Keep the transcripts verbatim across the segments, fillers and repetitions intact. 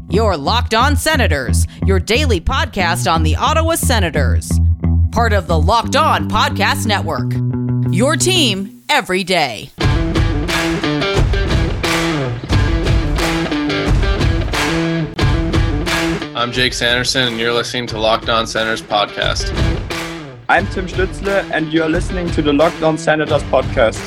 Your Locked On Senators, your daily podcast on the Ottawa Senators. Part of the Locked On Podcast Network. Your team every day. I'm Jake Sanderson, and you're listening to Locked On Senators podcast. I'm Tim Stützle, and you're listening to the Locked On Senators podcast.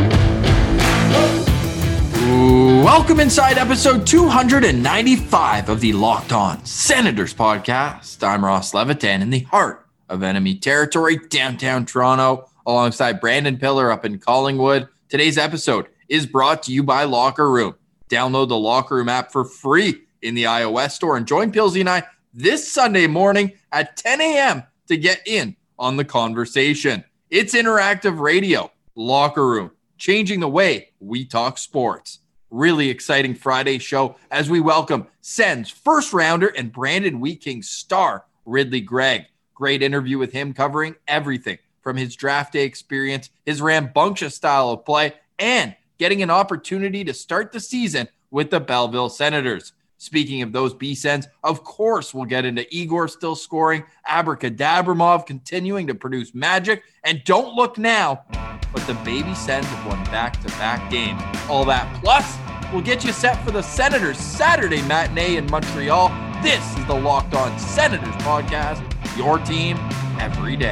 Welcome inside episode two ninety-five of the Locked On Senators podcast. I'm Ross Levitan in the heart of enemy territory, downtown Toronto, alongside Brandon Pillar up in Collingwood. Today's episode is brought to you by Locker Room. Download the Locker Room app for free in the iOS store and join Pilsy and I this Sunday morning at ten a.m. to get in on the conversation. It's interactive radio. Locker Room, changing the way we talk sports. Really exciting Friday show as we welcome Sens first rounder and Brandon Wheat Kings star Ridly Greig. Great interview with him covering everything from his draft day experience, his rambunctious style of play, and getting an opportunity to start the season with the Belleville Senators. Speaking of those B-Sens, of course we'll get into Igor still scoring, Abracadabramov continuing to produce magic, and don't look now, but the baby Sens have won back-to-back games. All that plus, we'll get you set for the Senators Saturday matinee in Montreal. This is the Locked On Senators podcast, your team every day.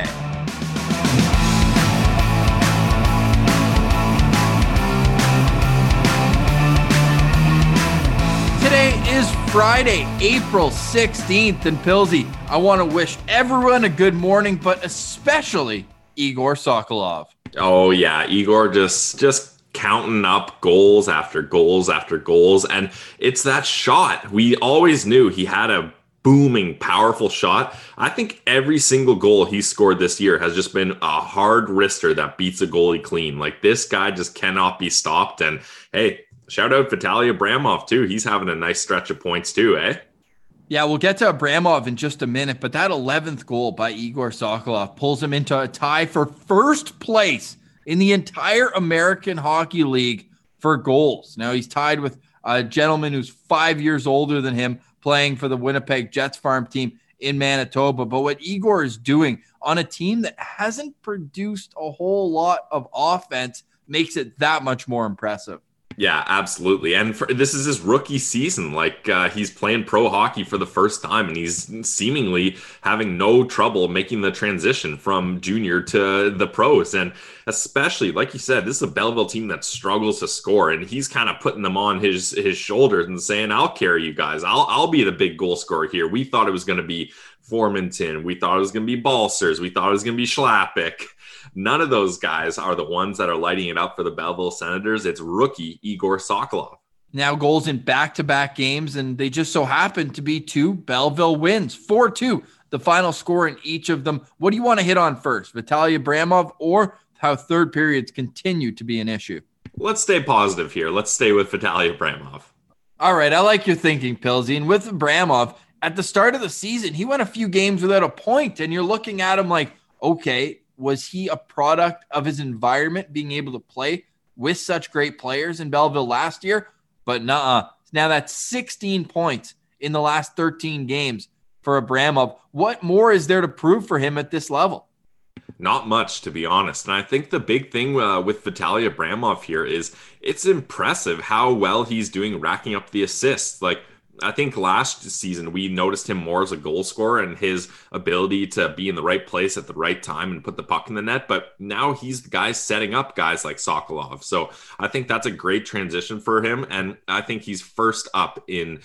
Today is Friday, April sixteenth, and Pilsy, I want to wish everyone a good morning, but especially Igor Sokolov. Oh yeah, Igor just just counting up goals after goals after goals, and it's that shot. We always knew he had a booming, powerful shot. I think every single goal he scored this year has just been a hard wrister that beats a goalie clean. Like, this guy just cannot be stopped, and hey, shout out Vitaly Abramov too. He's having a nice stretch of points too, eh? Yeah, we'll get to Abramov in just a minute, but that eleventh goal by Igor Sokolov pulls him into a tie for first place in the entire American Hockey League for goals. Now, he's tied with a gentleman who's five years older than him playing for the Winnipeg Jets farm team in Manitoba. But what Igor is doing on a team that hasn't produced a whole lot of offense makes it that much more impressive. Yeah, absolutely. And for, this is his rookie season. Like, uh, he's playing pro hockey for the first time, and he's seemingly having no trouble making the transition from junior to the pros. And especially, like you said, this is a Belleville team that struggles to score, and he's kind of putting them on his his shoulders and saying, I'll carry you guys. I'll, I'll be the big goal scorer here. We thought it was going to be Formanton. We thought it was going to be Balcers. We thought it was going to be Schlappick. None of those guys are the ones that are lighting it up for the Belleville Senators. It's rookie Igor Sokolov. Now goals in back-to-back games, and they just so happen to be two Belleville wins. four two, the final score in each of them. What do you want to hit on first, Vitaly Abramov, or how third periods continue to be an issue? Let's stay positive here. Let's stay with Vitaly Abramov. All right, I like your thinking, Pilsy. And with Abramov, at the start of the season, he went a few games without a point, and you're looking at him like, okay, was he a product of his environment being able to play with such great players in Belleville last year? But nuh-uh. Now that's sixteen points in the last thirteen games for Abramov. What more is there to prove for him at this level? Not much, to be honest. And I think the big thing uh, with Vitaly Abramov here is it's impressive how well he's doing racking up the assists. Like, I think last season we noticed him more as a goal scorer and his ability to be in the right place at the right time and put the puck in the net. But now he's the guy setting up guys like Sokolov. So I think that's a great transition for him. And I think he's first up in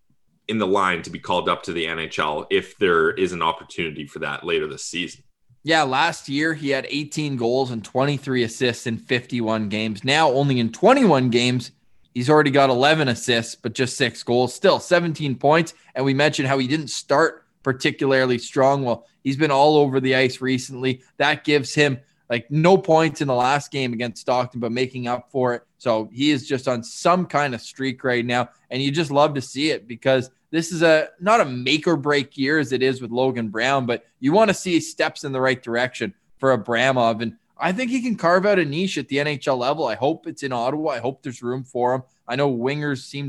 in the line to be called up to the N H L if there is an opportunity for that later this season. Yeah, last year he had eighteen goals and twenty-three assists in fifty-one games. Now only in twenty-one games, he's already got eleven assists, but just six goals. Still seventeen points. And we mentioned how he didn't start particularly strong. Well, he's been all over the ice recently. That gives him like no points in the last game against Stockton, but making up for it. So he is just on some kind of streak right now. And you just love to see it because this is a not a make or break year as it is with Logan Brown, but you want to see steps in the right direction for Abramov. And I think he can carve out a niche at the N H L level. I hope it's in Ottawa. I hope there's room for him. I know wingers seem to be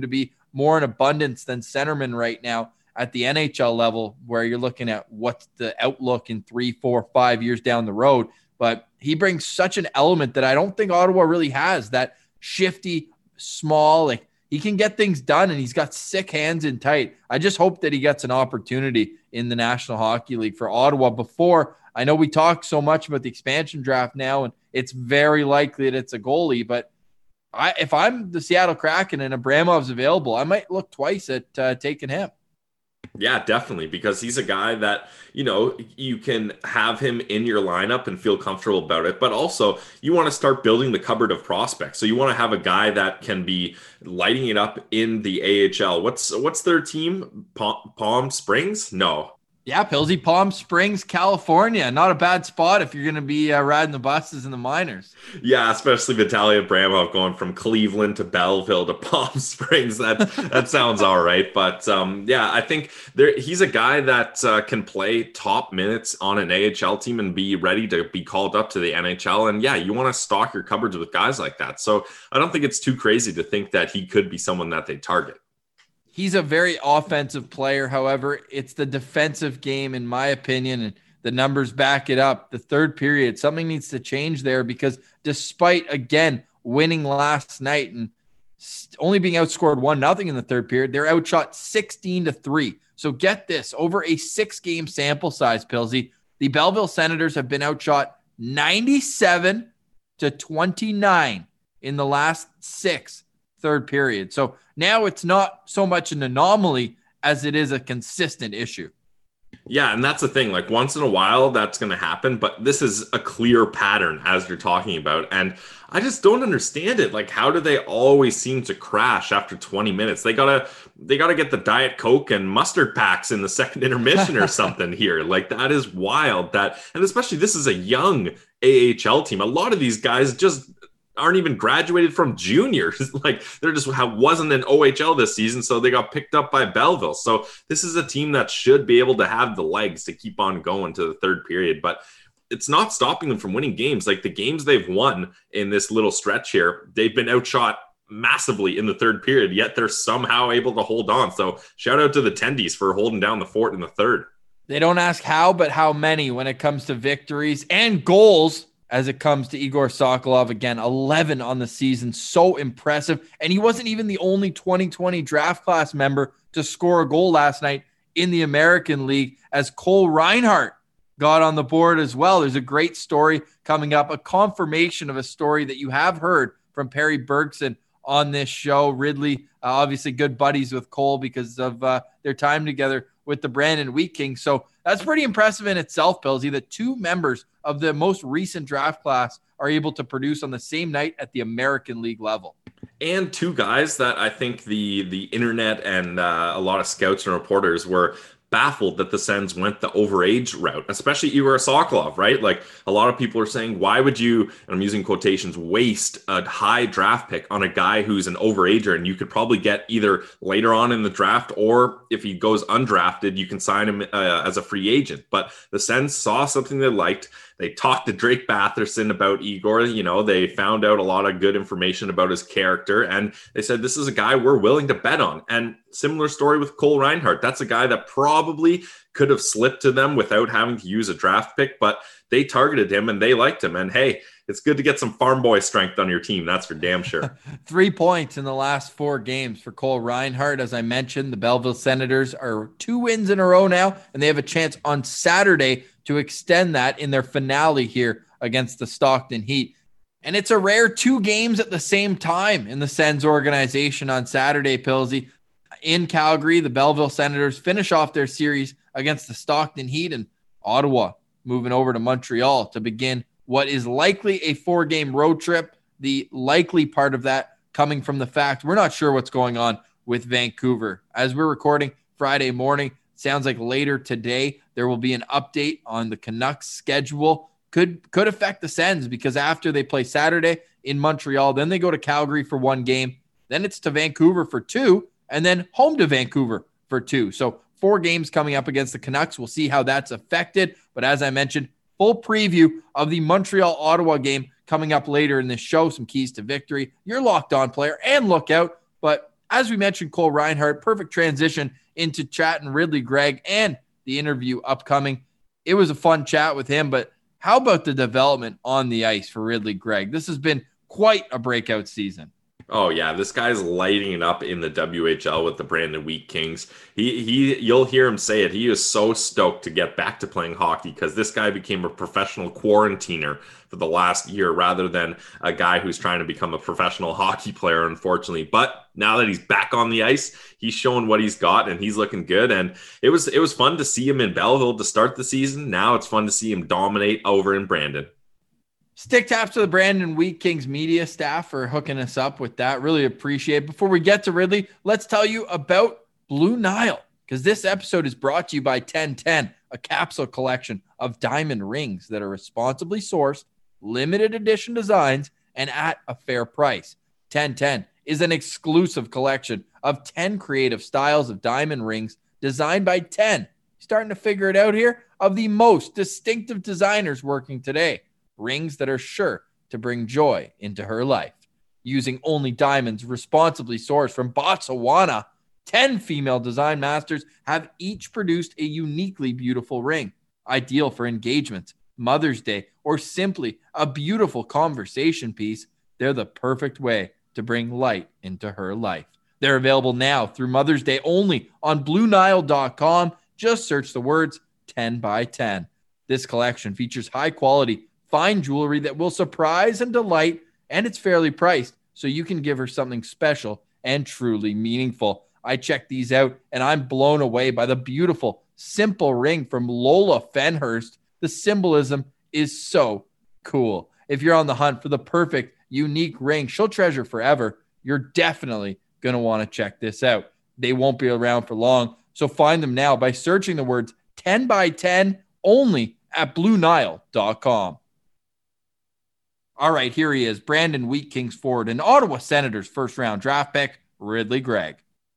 more in abundance than centermen right now at the N H L level, where you're looking at what's the outlook in three, four, five years down the road. But he brings such an element that I don't think Ottawa really has, that shifty, small, like he can get things done and he's got sick hands in tight. I just hope that he gets an opportunity in the National Hockey League for Ottawa before. I know we talk so much about the expansion draft now, and it's very likely that it's a goalie, but I, if I'm the Seattle Kraken and Abramov's available, I might look twice at uh, taking him. Yeah, definitely, because he's a guy that, you know, you can have him in your lineup and feel comfortable about it, but also you want to start building the cupboard of prospects. So you want to have a guy that can be lighting it up in the A H L. What's what's their team? Palm, Palm Springs? No. Yeah, Pilsy, Palm Springs, California. Not a bad spot if you're going to be uh, riding the buses in the minors. Yeah, especially Vitaly Abramov going from Cleveland to Belleville to Palm Springs. That that sounds all right. But um, yeah, I think there, he's a guy that uh, can play top minutes on an A H L team and be ready to be called up to the N H L. And yeah, you want to stock your cupboards with guys like that. So I don't think it's too crazy to think that he could be someone that they target. He's a very offensive player. However, it's the defensive game, in my opinion, and the numbers back it up. The third period, something needs to change there, because despite, again, winning last night and only being outscored one nothing in the third period, they're outshot sixteen to three. So get this, over a six-game sample size, Pilsy, the Belleville Senators have been outshot ninety-seven to twenty-nine in the last six third period. So now it's not so much an anomaly as it is a consistent issue. Yeah, and that's the thing. Like, once in a while, that's going to happen, but this is a clear pattern, as you're talking about. And I just don't understand it. Like, how do they always seem to crash after twenty minutes? They gotta, they gotta get the Diet Coke and mustard packs in the second intermission or something here. Like, that is wild. That, and especially this is a young A H L team. A lot of these guys just aren't even graduated from juniors. Like, they're just wasn't in O H L this season, so they got picked up by Belleville. So this is a team that should be able to have the legs to keep on going to the third period, but it's not stopping them from winning games. Like, the games they've won in this little stretch here, they've been outshot massively in the third period, yet they're somehow able to hold on. So shout out to the Tendies for holding down the fort in the third. They don't ask how, but how many when it comes to victories and goals. As it comes to Igor Sokolov, again, eleven on the season. So impressive. And he wasn't even the only twenty twenty draft class member to score a goal last night in the American League, as Cole Reinhardt got on the board as well. There's a great story coming up, a confirmation of a story that you have heard from Perry Bergson on this show. Ridley, uh, obviously good buddies with Cole because of uh, their time together with the Brandon Wheat King. So that's pretty impressive in itself, Pilsy, that two members of the most recent draft class are able to produce on the same night at the American League level. And two guys that I think the the internet and uh, a lot of scouts and reporters were baffled that the Sens went the overage route, especially Igor Sokolov, right? Like, a lot of people are saying, why would you, and I'm using quotations, waste a high draft pick on a guy who's an overager, and you could probably get either later on in the draft, or if he goes undrafted, you can sign him uh, as a free agent. But the Sens saw something they liked. They talked to Drake Batherson about Igor. You know, they found out a lot of good information about his character, and they said, this is a guy we're willing to bet on. And similar story with Cole Reinhardt. That's a guy that probably could have slipped to them without having to use a draft pick, but they targeted him and they liked him. And hey, it's good to get some farm boy strength on your team. That's for damn sure. Three points in the last four games for Cole Reinhardt. As I mentioned, the Belleville Senators are two wins in a row now, and they have a chance on Saturday to extend that in their finale here against the Stockton Heat. And it's a rare two games at the same time in the Sens organization on Saturday, Pilsy. In Calgary, the Belleville Senators finish off their series against the Stockton Heat, and Ottawa moving over to Montreal to begin what is likely a four-game road trip. The likely part of that coming from the fact we're not sure what's going on with Vancouver. As we're recording Friday morning, sounds like later today there will be an update on the Canucks schedule. Could could affect the Sens, because after they play Saturday in Montreal, then they go to Calgary for one game, then it's to Vancouver for two, and then home to Vancouver for two. So four games coming up against the Canucks. We'll see how that's affected. But as I mentioned, full preview of the Montreal-Ottawa game coming up later in this show. Some keys to victory. You're locked on player and lookout. But as we mentioned, Cole Reinhardt, perfect transition into chatting Ridly Greig and the interview upcoming. It was a fun chat with him, but how about the development on the ice for Ridly Greig? This has been quite a breakout season. Oh yeah, this guy's lighting it up in the W H L with the Brandon Wheat Kings. He he, you'll hear him say it. He is so stoked to get back to playing hockey because this guy became a professional quarantiner for the last year rather than a guy who's trying to become a professional hockey player, unfortunately. But now that he's back on the ice, he's showing what he's got and he's looking good. And it was it was fun to see him in Belleville to start the season. Now it's fun to see him dominate over in Brandon. Stick taps to the Brandon Wheat Kings media staff for hooking us up with that. Really appreciate it. Before we get to Ridly, let's tell you about Blue Nile, because this episode is brought to you by ten ten, a capsule collection of diamond rings that are responsibly sourced, limited edition designs, and at a fair price. ten ten is an exclusive collection of ten creative styles of diamond rings designed by ten, starting to figure it out here, of the most distinctive designers working today. Rings that are sure to bring joy into her life. Using only diamonds responsibly sourced from Botswana, ten female design masters have each produced a uniquely beautiful ring, ideal for engagements, Mother's Day, or simply a beautiful conversation piece. They're the perfect way to bring light into her life. They're available now through Mother's Day only on Blue Nile dot com. Just search the words ten by ten. This collection features high quality fine jewelry that will surprise and delight, and it's fairly priced, so you can give her something special and truly meaningful. I checked these out, and I'm blown away by the beautiful, simple ring from Lola Fenhurst. The symbolism is so cool. If you're on the hunt for the perfect, unique ring she'll treasure forever, you're definitely going to want to check this out. They won't be around for long, so find them now by searching the words ten by ten only at Blue Nile dot com. All right, here he is, Brandon Wheat Kings forward and Ottawa Senators first round draft pick, Ridly Greig.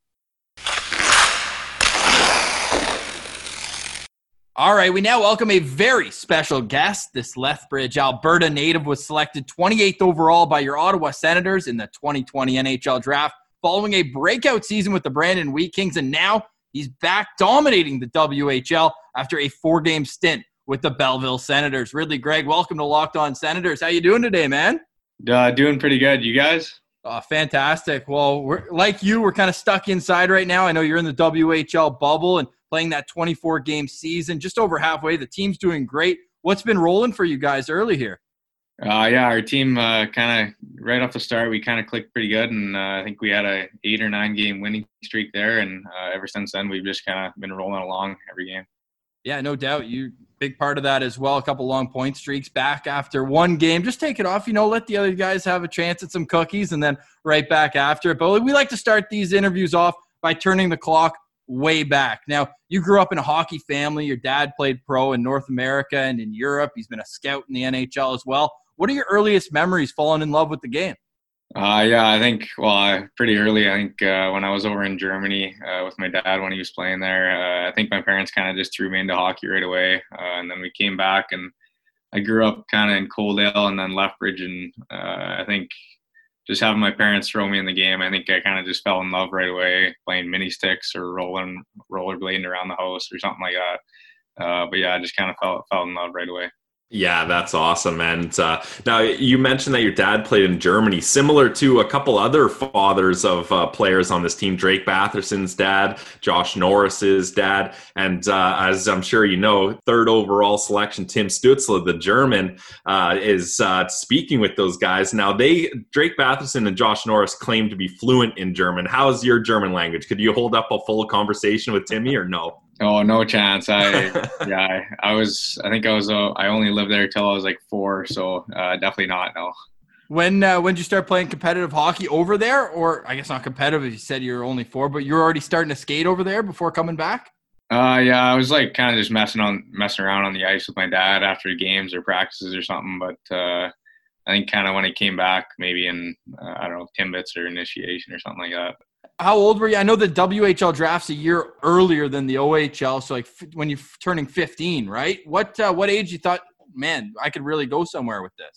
All right, we now welcome a very special guest. This Lethbridge, Alberta native was selected twenty-eighth overall by your Ottawa Senators in the twenty twenty N H L draft, following a breakout season with the Brandon Wheat Kings, and now he's back dominating the W H L after a four-game stint with the Belleville Senators. Ridly Greig, welcome to Locked On Senators. How you doing today, man? Uh, doing pretty good. You guys? Oh, fantastic. Well, we're like you, we're kind of stuck inside right now. I know you're in the W H L bubble and playing that twenty-four game season, just over halfway. The team's doing great. What's been rolling for you guys early here? Uh, yeah, our team uh, kind of right off the start, we kind of clicked pretty good, and uh, I think we had a eight or nine game winning streak there, and uh, ever since then, we've just kind of been rolling along every game. Yeah, no doubt. You big part of that as well. A couple long point streaks back after one game. Just take it off, you know, let the other guys have a chance at some cookies and then right back after it. But we like to start these interviews off by turning the clock way back. Now, you grew up in a hockey family. Your dad played pro in North America and in Europe. He's been a scout in the N H L as well. What are your earliest memories falling in love with the game? Uh, yeah, I think, well, uh, pretty early, I think uh, when I was over in Germany uh, with my dad when he was playing there, uh, I think my parents kind of just threw me into hockey right away. Uh, and then we came back, and I grew up kind of in Coaldale and then Lethbridge. And uh, I think just having my parents throw me in the game, I think I kind of just fell in love right away, playing mini sticks or rolling, rollerblading around the house or something like that. Uh, but yeah, I just kind of fell, fell in love right away. Yeah, that's awesome. And uh, now you mentioned that your dad played in Germany, similar to a couple other fathers of uh, players on this team, Drake Batherson's dad, Josh Norris's dad, and uh, as I'm sure you know, third overall selection, Tim Stützle, the German, uh, is uh, speaking with those guys. Now, they Drake Batherson and Josh Norris claim to be fluent in German. How's your German language? Could you hold up a full conversation with Timmy or no? Oh, no chance. I, yeah, I, I was, I think I was, uh, I only lived there till I was like four. So uh, definitely not. No. When, uh, when did you start playing competitive hockey over there? Or I guess not competitive, you said you were only four, but you were already starting to skate over there before coming back? Uh, yeah, I was like kind of just messing on, messing around on the ice with my dad after games or practices or something. But uh, I think kind of when I came back, maybe in, uh, I don't know, Timbits or initiation or something like that. How old were you? I know the W H L draft's a year earlier than the O H L, so like f- when you're turning fifteen, right? What uh, what age you thought, man, I could really go somewhere with this?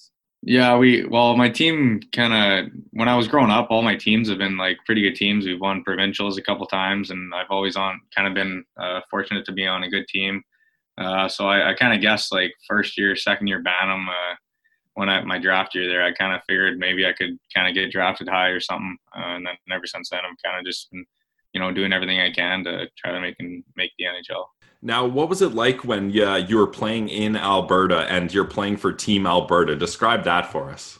Yeah, we well, my team kind of when I was growing up, all my teams have been like pretty good teams. We've won provincials a couple times, and I've always on kind of been uh, fortunate to be on a good team. Uh, so I, I kind of guessed like first year, second year Bantam. Uh, when I my draft year there, I kind of figured maybe I could kind of get drafted high or something. Uh, and then ever since then, I'm kind of just been, you know, doing everything I can to try to make and make the N H L. Now, what was it like when you, you were playing in Alberta and you're playing for Team Alberta? Describe that for us.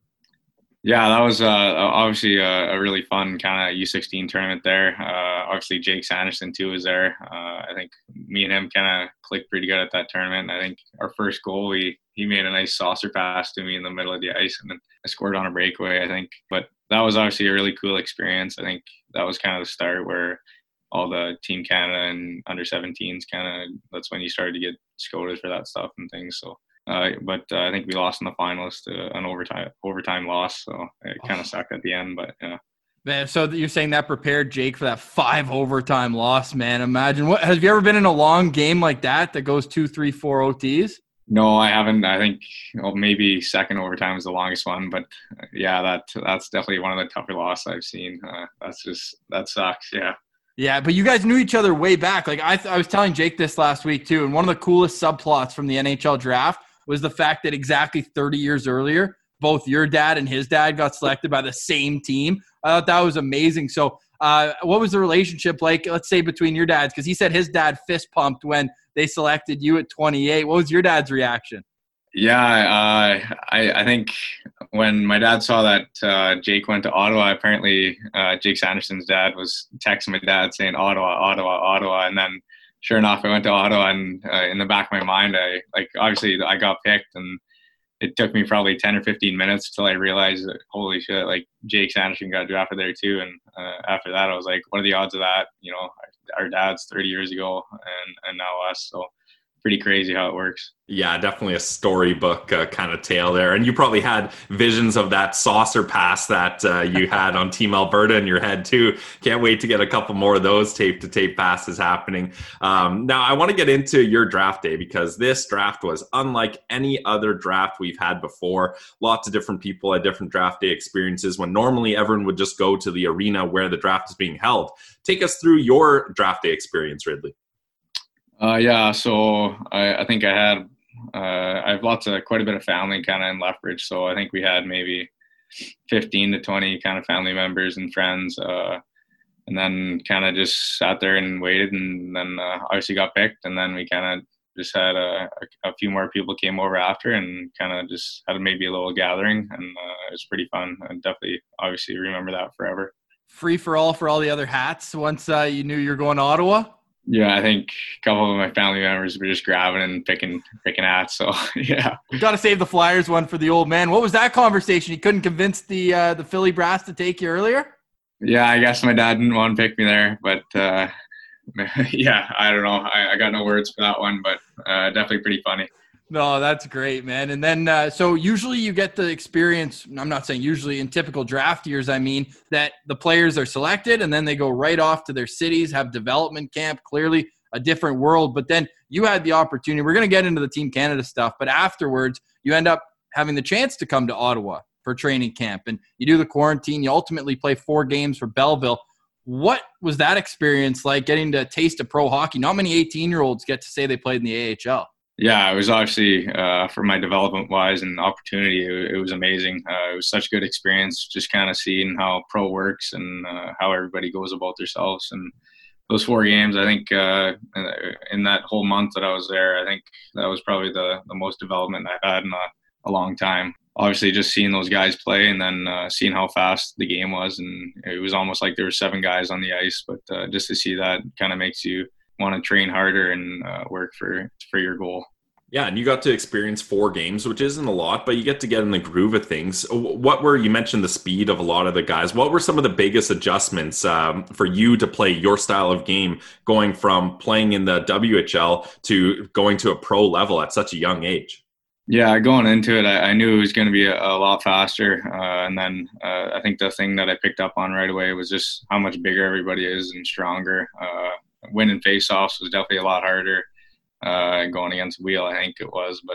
Yeah, that was uh, obviously a, a really fun kind of U sixteen tournament there. Uh, obviously, Jake Sanderson, too, was there. Uh, I think me and him kind of clicked pretty good at that tournament. I think our first goal, we, he made a nice saucer pass to me in the middle of the ice, and then I scored on a breakaway, I think. But that was obviously a really cool experience. I think that was kind of the start where all the Team Canada and under seventeens kind of, that's when you started to get scouted for that stuff and things. So, uh, but uh, I think we lost in the finals to an overtime overtime loss. So it kind of oh. sucked at the end, but yeah. Man, so you're saying that prepared Jake for that five overtime loss, man. Imagine what, have you ever been in a long game like that that goes two, three, four O Ts? No, I haven't. I think well, maybe second overtime is the longest one, but uh, yeah, that that's definitely one of the tougher losses I've seen. Uh, that's just, that sucks. Yeah. Yeah, but you guys knew each other way back. Like I, th- I was telling Jake this last week too, and one of the coolest subplots from the N H L draft was the fact that exactly thirty years earlier, both your dad and his dad got selected by the same team. I thought that was amazing. So, uh, what was the relationship like? Let's say between your dads, because he said his dad fist pumped when they selected you at twenty-eight. What was your dad's reaction? Yeah, uh, I, I think when my dad saw that uh, Jake went to Ottawa, apparently uh, Jake Sanderson's dad was texting my dad saying Ottawa, Ottawa, Ottawa, and then sure enough, I went to Ottawa, and uh, in the back of my mind, I like obviously I got picked, and it took me probably ten or fifteen minutes till I realized that holy shit, like Jake Sanderson got drafted there too, and uh, after that, I was like, what are the odds of that? You know, our, our dads thirty years ago, and and now us, so. Pretty crazy how it works. Yeah, definitely a storybook uh, kind of tale there. And you probably had visions of that saucer pass that uh, you had on Team Alberta in your head too. Can't wait to get a couple more of those tape-to-tape passes happening. Um, now, I want to get into your draft day because this draft was unlike any other draft we've had before. Lots of different people had different draft day experiences when normally everyone would just go to the arena where the draft is being held. Take us through your draft day experience, Ridley. Uh, yeah, so I, I think I had, uh, I have lots of, quite a bit of family kind of in Lethbridge. So I think we had maybe fifteen to twenty kind of family members and friends. Uh, and then kind of just sat there and waited, and then uh, obviously got picked. And then we kind of just had a, a, a few more people came over after and kind of just had maybe a little gathering. And uh, it was pretty fun. I definitely obviously remember that forever. Free for all for all the other hats once uh, you knew you were going to Ottawa? Yeah, I think a couple of my family members were just grabbing and picking picking hats. So yeah, we got to save the Flyers one for the old man. What was that conversation? You couldn't convince the uh, the Philly brass to take you earlier? Yeah, I guess my dad didn't want to pick me there, but uh, yeah, I don't know. I, I got no words for that one, but uh, definitely pretty funny. No, that's great, man. And then, uh, so usually you get the experience, I'm not saying usually in typical draft years, I mean, that the players are selected and then they go right off to their cities, have development camp, clearly a different world. But then you had the opportunity, we're going to get into the Team Canada stuff, but afterwards you end up having the chance to come to Ottawa for training camp. And you do the quarantine, you ultimately play four games for Belleville. What was that experience like, getting to taste of pro hockey? Not many eighteen-year-olds get to say they played in the A H L. Yeah, it was obviously uh, for my development wise and opportunity. It, it was amazing. Uh, it was such a good experience, just kind of seeing how pro works and uh, how everybody goes about themselves. And those four games, I think uh, in that whole month that I was there, I think that was probably the, the most development I've had in a, a long time. Obviously, just seeing those guys play and then uh, seeing how fast the game was. And it was almost like there were seven guys on the ice. But uh, just to see that kind of makes you want to train harder and uh, work for for your goal. Yeah, and you got to experience four games, which isn't a lot, but you get to get in the groove of things. What were, you mentioned the speed of a lot of the guys. What were some of the biggest adjustments um, for you to play your style of game, going from playing in the W H L to going to a pro level at such a young age? Yeah, going into it, I, I knew it was going to be a, a lot faster. Uh, and then uh, I think the thing that I picked up on right away was just how much bigger everybody is and stronger. Uh, winning faceoffs was definitely a lot harder uh, going against Wheel, I think it was. But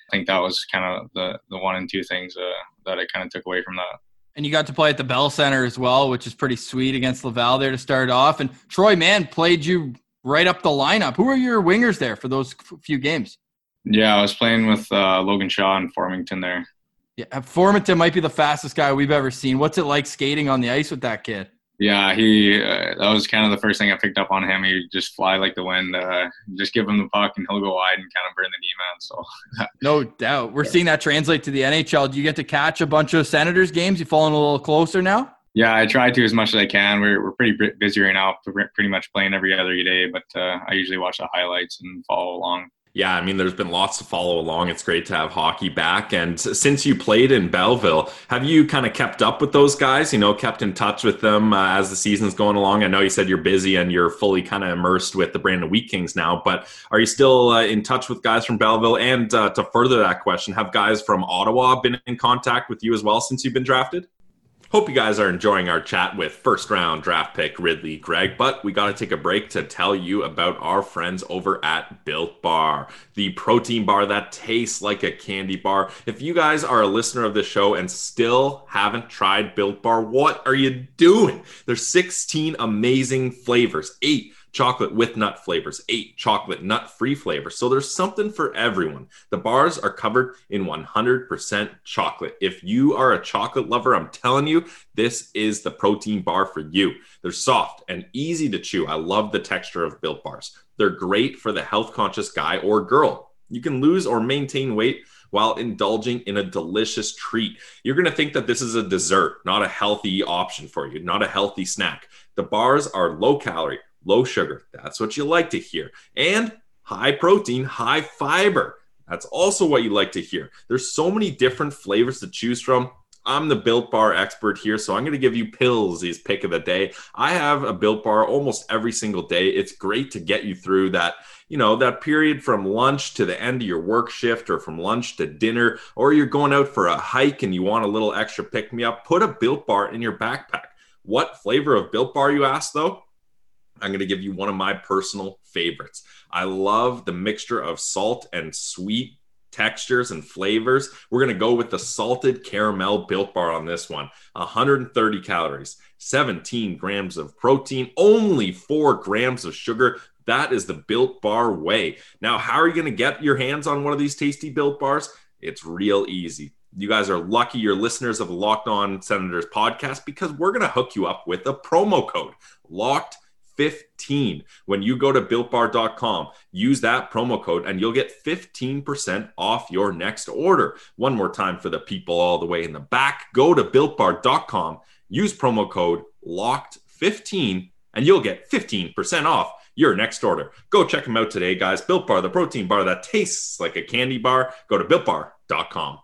I think that was kind of the, the one and two things uh, that I kind of took away from that. And you got to play at the Bell Center as well, which is pretty sweet against Laval there to start off. And Troy Mann played you right up the lineup. Who are your wingers there for those few games? Yeah, I was playing with uh, Logan Shaw and Formington there. Yeah, Formington might be the fastest guy we've ever seen. What's it like skating on the ice with that kid? Yeah, he uh, that was kind of the first thing I picked up on him. He just fly like the wind. Uh, just give him the puck and he'll go wide and kind of burn the knee man. So no doubt. We're seeing that translate to the N H L. Do you get to catch a bunch of Senators games? You falling a little closer now? Yeah, I try to as much as I can. We're we're pretty busy right now. We're pretty much playing every other day, but uh, I usually watch the highlights and follow along. Yeah, I mean, there's been lots to follow along. It's great to have hockey back. And since you played in Belleville, have you kind of kept up with those guys, you know, kept in touch with them uh, as the season's going along? I know you said you're busy and you're fully kind of immersed with the Brandon Wheat Kings now, but are you still uh, in touch with guys from Belleville? And uh, to further that question, have guys from Ottawa been in contact with you as well since you've been drafted? Hope you guys are enjoying our chat with first round draft pick Ridley Gregg, but we got to take a break to tell you about our friends over at Built Bar, the protein bar that tastes like a candy bar. If you guys are a listener of this show and still haven't tried Built Bar, what are you doing? There's sixteen amazing flavors, eight chocolate with nut flavors, eight chocolate nut-free flavors. So there's something for everyone. The bars are covered in one hundred percent chocolate. If you are a chocolate lover, I'm telling you, this is the protein bar for you. They're soft and easy to chew. I love the texture of Built Bars. They're great for the health-conscious guy or girl. You can lose or maintain weight while indulging in a delicious treat. You're going to think that this is a dessert, not a healthy option for you, not a healthy snack. The bars are low-calorie, low sugar. That's what you like to hear. And high protein, high fiber. That's also what you like to hear. There's so many different flavors to choose from. I'm the Built Bar expert here, so I'm going to give you Pillsy's pick of the day. I have a Built Bar almost every single day. It's great to get you through that, you know, that period from lunch to the end of your work shift, or from lunch to dinner, or you're going out for a hike and you want a little extra pick-me-up. Put a Built Bar in your backpack. What flavor of Built Bar, you ask, though? I'm going to give you one of my personal favorites. I love the mixture of salt and sweet textures and flavors. We're going to go with the salted caramel Built Bar on this one. one hundred thirty calories, seventeen grams of protein, only four grams of sugar. That is the Built Bar way. Now, how are you going to get your hands on one of these tasty Built Bars? It's real easy. You guys are lucky you're listeners of the Locked On Senators podcast, because we're going to hook you up with a promo code, Locked fifteen. When you go to built bar dot com, use that promo code and you'll get fifteen percent off your next order. One more time for the people all the way in the back. Go to built bar dot com, use promo code locked fifteen, and you'll get fifteen percent off your next order. Go check them out today, guys. Built Bar, the protein bar that tastes like a candy bar. Go to built bar dot com.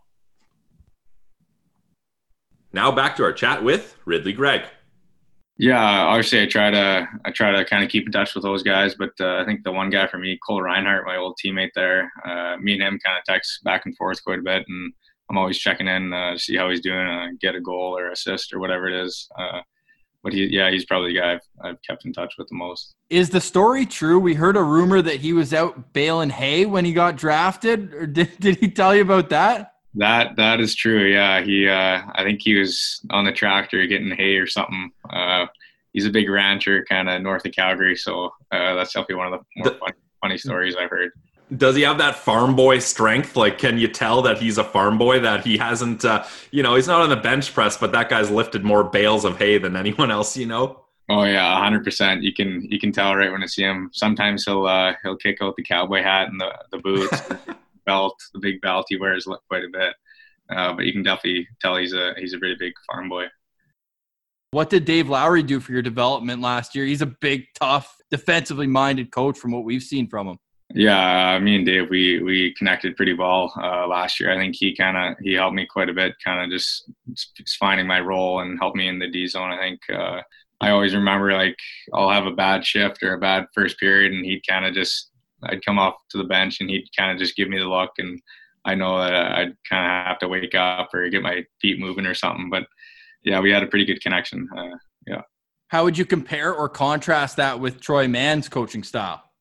Now back to our chat with Ridley Gregg. Yeah, obviously I try to I try to kind of keep in touch with those guys, but uh, I think the one guy for me, Cole Reinhardt, my old teammate there, uh, me and him kind of text back and forth quite a bit, and I'm always checking in uh, to see how he's doing, uh, get a goal or assist or whatever it is. Uh, but he, yeah, he's probably the guy I've, I've kept in touch with the most. Is the story true? We heard a rumor that he was out baling hay when he got drafted. Or did did he tell you about that? That that is true. Yeah, he. Uh, I think he was on the tractor getting hay or something. Uh, he's a big rancher, kind of north of Calgary, so uh, that's definitely one of the more the, funny, funny stories I've heard. Does he have that farm boy strength? Like, can you tell that he's a farm boy? That he hasn't, uh, you know, he's not on the bench press, but that guy's lifted more bales of hay than anyone else, you know? Oh yeah, a hundred percent. You can you can tell right when you see him. Sometimes he'll uh, he'll kick out the cowboy hat and the the boots. Belt, the big belt he wears quite a bit, uh, but you can definitely tell he's a he's a really big farm boy. What did Dave Lowry do for your development last year? He's a big, tough, defensively minded coach from what we've seen from him. Yeah, uh, me and Dave, we we connected pretty well uh, last year. I think he kind of he helped me quite a bit, kind of just, just finding my role and helped me in the D zone. I think uh, I always remember, like, I'll have a bad shift or a bad first period, and he'd kind of just I'd come off to the bench and he'd kind of just give me the look, and I know that I'd kind of have to wake up or get my feet moving or something. But yeah, we had a pretty good connection. Uh, yeah. How would you compare or contrast that with Troy Mann's coaching style?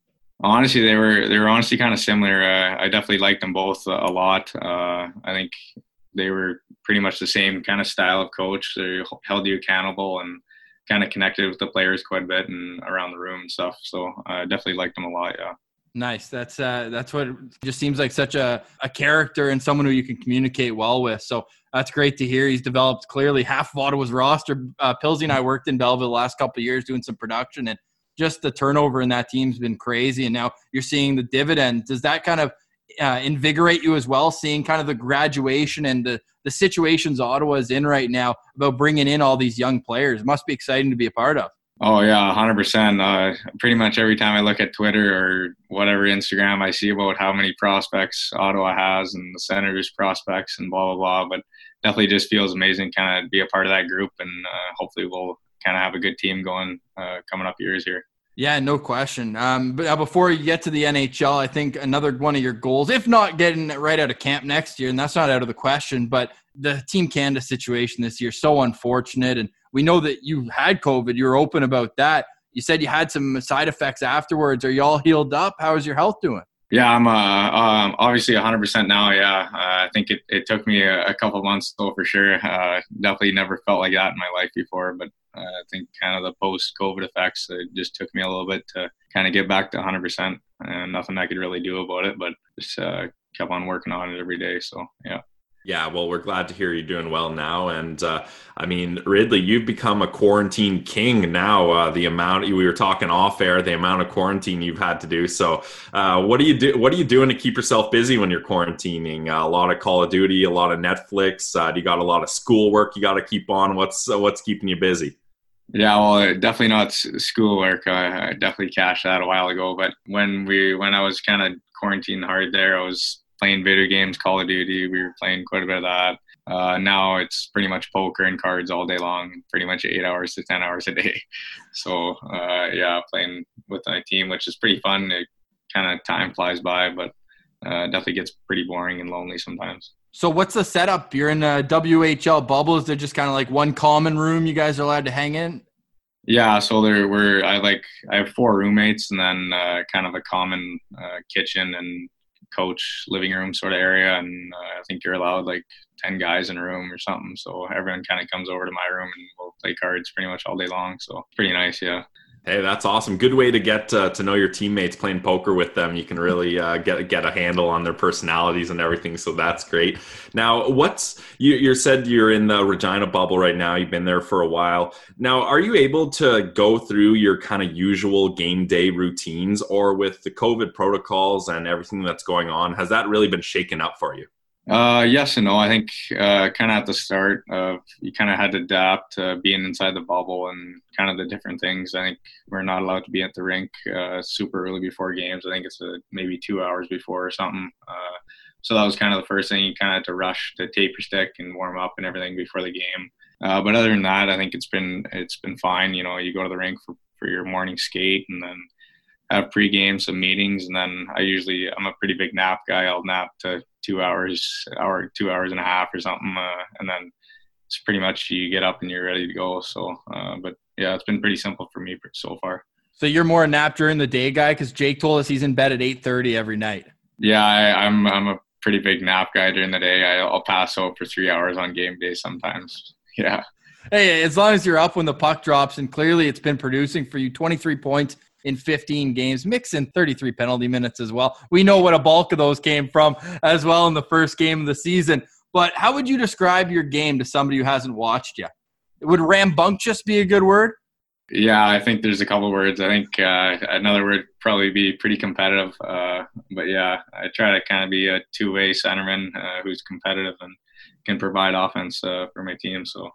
Honestly, they were they were honestly kind of similar. Uh, I definitely liked them both a, a lot. Uh, I think they were pretty much the same kind of style of coach. They held you accountable and kind of connected with the players quite a bit and around the room and stuff. So I uh, definitely liked them a lot. Yeah. Nice. That's uh, that's what just seems like such a, a character and someone who you can communicate well with. So that's great to hear. He's developed clearly half of Ottawa's roster. Uh, Pilsy and I worked in Belleville the last couple of years doing some production, and just the turnover in that team's been crazy. And now you're seeing the dividend. Does that kind of uh, invigorate you as well, seeing kind of the graduation and the, the situations Ottawa is in right now about bringing in all these young players? It must be exciting to be a part of. Oh, yeah, one hundred percent. Uh, pretty much every time I look at Twitter or whatever Instagram, I see about how many prospects Ottawa has and the Senators prospects and blah, blah, blah. But definitely just feels amazing kind of be a part of that group, and uh, hopefully we'll kind of have a good team going uh, coming up years here. Yeah, no question. Um, but uh, before you get to the N H L, I think another one of your goals, if not getting it right out of camp next year, and that's not out of the question, but the Team Canada situation this year, so unfortunate. And we know that you had COVID. You were open about that. You said you had some side effects afterwards. Are you all healed up? How is your health doing? Yeah, I'm uh, um, obviously one hundred percent now, yeah. Uh, I think it, it took me a, a couple months, though, for sure. Uh, definitely never felt like that in my life before, but uh, I think kind of the post-COVID effects, it just took me a little bit to kind of get back to one hundred percent, and nothing I could really do about it, but just uh, kept on working on it every day, so yeah. Yeah, well, we're glad to hear you're doing well now. And uh, I mean, Ridley, you've become a quarantine king now. Uh, the amount we were talking off air, the amount of quarantine you've had to do. So, uh, what do you do? What are you doing to keep yourself busy when you're quarantining? Uh, a lot of Call of Duty, a lot of Netflix. Uh, do you got a lot of schoolwork you got to keep on? What's uh, what's keeping you busy? Yeah, well, definitely not schoolwork. I, I definitely cashed that a while ago. But when we when I was kind of quarantined hard there, I was playing video games, Call of Duty. We were playing quite a bit of that. Uh, now it's pretty much poker and cards all day long, pretty much eight hours to ten hours a day. So, uh, yeah, playing with my team, which is pretty fun. It kind of time flies by, but uh, definitely gets pretty boring and lonely sometimes. So what's the setup? You're in a W H L bubble. Is there just kind of like one common room you guys are allowed to hang in? Yeah, so there were, I like, I have four roommates and then uh, kind of a common uh, kitchen and coach living room sort of area, and uh, I think you're allowed like ten guys in a room or something, so everyone kind of comes over to my room and we'll play cards pretty much all day long, so pretty nice. Yeah. Hey, that's awesome. Good way to get uh, to know your teammates. Playing poker with them, you can really uh, get get a handle on their personalities and everything. So that's great. Now, what's you you said you're in the Regina bubble right now. You've been there for a while. Now, are you able to go through your kind of usual game day routines, or with the COVID protocols and everything that's going on, has that really been shaken up for you? Uh, yes and no. I think uh, kind of at the start, uh, you kind of had to adapt to being inside the bubble and kind of the different things. I think we're not allowed to be at the rink uh, super early before games. I think it's a, maybe two hours before or something. Uh, so that was kind of the first thing. You kind of had to rush to tape your stick and warm up and everything before the game. Uh, but other than that, I think it's been it's been fine. You know, you go to the rink for, for your morning skate and then have pregame, some meetings, and then I usually I'm a pretty big nap guy. I'll nap to two hours, hour, two hours and a half or something, uh, and then it's pretty much you get up and you're ready to go. So, uh, but yeah, it's been pretty simple for me so far. So you're more a nap during the day guy, because Jake told us he's in bed at eight thirty every night. Yeah, I, I'm I'm a pretty big nap guy during the day. I, I'll pass out for three hours on game day sometimes. Yeah. Hey, as long as you're up when the puck drops, and clearly it's been producing for you. twenty-three points in fifteen games, mix in thirty-three penalty minutes as well. We know what a bulk of those came from as well in the first game of the season. But how would you describe your game to somebody who hasn't watched you? Would rambunctious be a good word? Yeah, I think there's a couple words. I think uh, another word would probably be pretty competitive. Uh, but yeah, I try to kind of be a two-way centerman uh, who's competitive and can provide offense uh, for my team. So.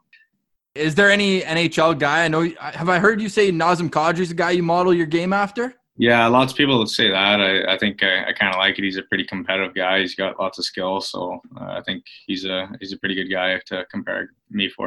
Is there any N H L guy? I know. Have I heard you say Nazem Kadri's the guy you model your game after? Yeah, lots of people would say that. I, I think I, I kind of like it. He's a pretty competitive guy. He's got lots of skills, so uh, I think he's a he's a pretty good guy to compare me for.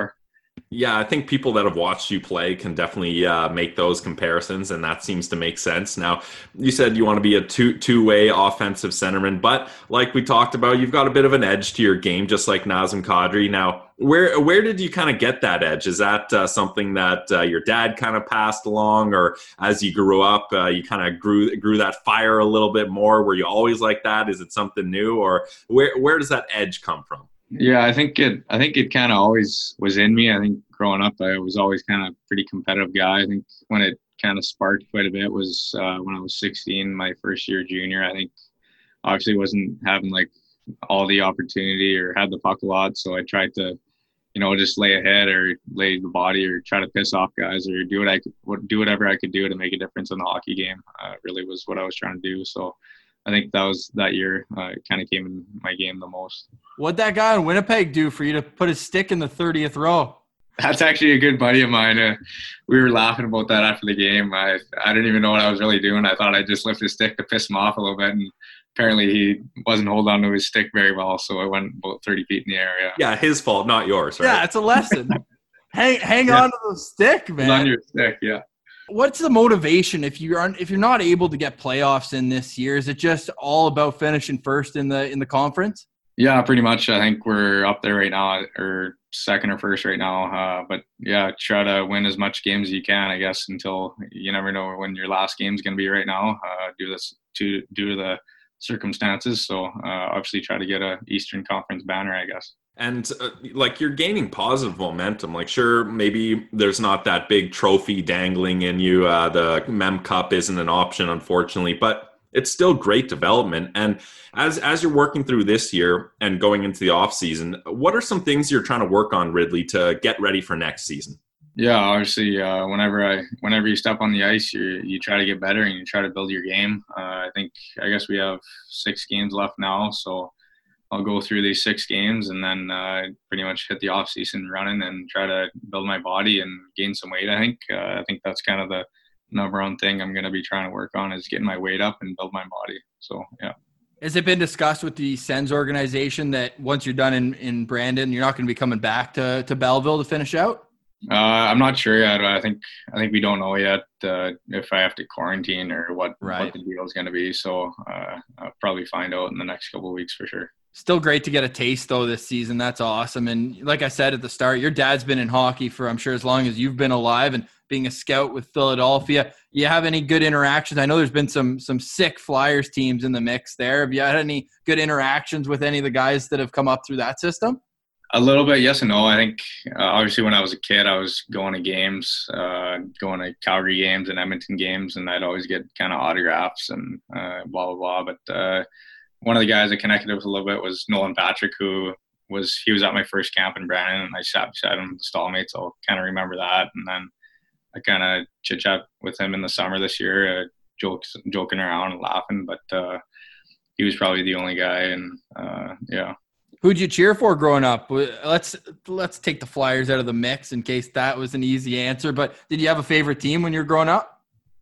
Yeah, I think people that have watched you play can definitely uh, make those comparisons, and that seems to make sense. Now, you said you want to be a two two-way offensive centerman, but like we talked about, you've got a bit of an edge to your game, just like Nazem Kadri. Now, where where did you kind of get that edge? Is that uh, something that uh, your dad kind of passed along, or as you grew up, uh, you kind of grew grew that fire a little bit more? Were you always like that? Is it something new, or where where does that edge come from? Yeah, I think it. I think it kind of always was in me. I think growing up, I was always kind of pretty competitive guy. I think when it kind of sparked quite a bit was uh, when I was sixteen, my first year junior. I think obviously wasn't having like all the opportunity or had the puck a lot, so I tried to, you know, just lay ahead or lay the body or try to piss off guys or do what I could, do whatever I could do to make a difference in the hockey game. Uh, really was what I was trying to do. So I think that was that year uh, it kind of came in my game the most. What'd that guy in Winnipeg do for you to put his stick in the thirtieth row? That's actually a good buddy of mine. Uh, we were laughing about that after the game. I I didn't even know what I was really doing. I thought I'd just lift his stick to piss him off a little bit, and apparently he wasn't holding on to his stick very well, so I went about thirty feet in the air. Yeah, yeah his fault, not yours, right? Yeah, it's a lesson. hang hang yeah. on to the stick, man. On your stick, yeah. What's the motivation if you aren't if you're not able to get playoffs in this year? Is it just all about finishing first in the in the conference? Yeah, pretty much. I think we're up there right now, or second or first right now. Uh, but yeah, try to win as much games as you can, I guess, until you never know when your last game is going to be right now. Uh, do this to due to the circumstances. So uh, obviously, try to get a Eastern Conference banner, I guess. And uh, like you're gaining positive momentum. Like, sure, maybe there's not that big trophy dangling in you. Uh, the Mem Cup isn't an option, unfortunately, but it's still great development. And as as you're working through this year and going into the off season, what are some things you're trying to work on, Ridley, to get ready for next season? Yeah, obviously, uh, whenever I whenever you step on the ice, you you try to get better and you try to build your game. Uh, I think I guess we have six games left now, so I'll go through these six games and then uh, pretty much hit the off season running and try to build my body and gain some weight. I think uh, I think that's kind of the number one thing I'm going to be trying to work on is getting my weight up and build my body. So yeah. Has it been discussed with the Sens organization that once you're done in, in Brandon, you're not going to be coming back to, to Belleville to finish out? Uh, I'm not sure yet. I think I think we don't know yet uh, if I have to quarantine or what, right. what the deal is going to be. So uh, I'll probably find out in the next couple of weeks for sure. Still great to get a taste, though, this season. That's awesome. And like I said at the start, your dad's been in hockey for, I'm sure, as long as you've been alive and being a scout with Philadelphia. You have any good interactions? I know there's been some some sick Flyers teams in the mix there. Have you had any good interactions with any of the guys that have come up through that system? A little bit, yes and no. I think uh, obviously when I was a kid, I was going to games, uh, going to Calgary games and Edmonton games, and I'd always get kind of autographs and uh, blah, blah, blah. But uh, one of the guys I connected with a little bit was Nolan Patrick, who was he was at my first camp in Brandon, and I sat beside him, the stallmate, so I'll kind of remember that. And then I kind of chit-chat with him in the summer this year, uh, jokes, joking around and laughing, but uh, he was probably the only guy, and uh, yeah. Who'd you cheer for growing up? Let's let's take the Flyers out of the mix in case that was an easy answer, but did you have a favorite team when you were growing up?